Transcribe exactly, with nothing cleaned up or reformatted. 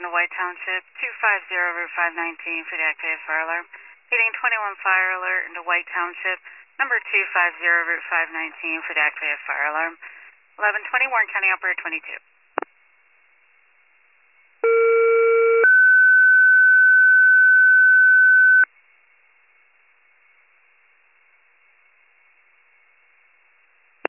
into White Township, two five zero Route five nineteen for the activated fire alarm. Heading twenty-one fire alert into White Township, number two five zero Route five nineteen for the activated fire alarm. eleven twenty Warren County Operator twenty-two.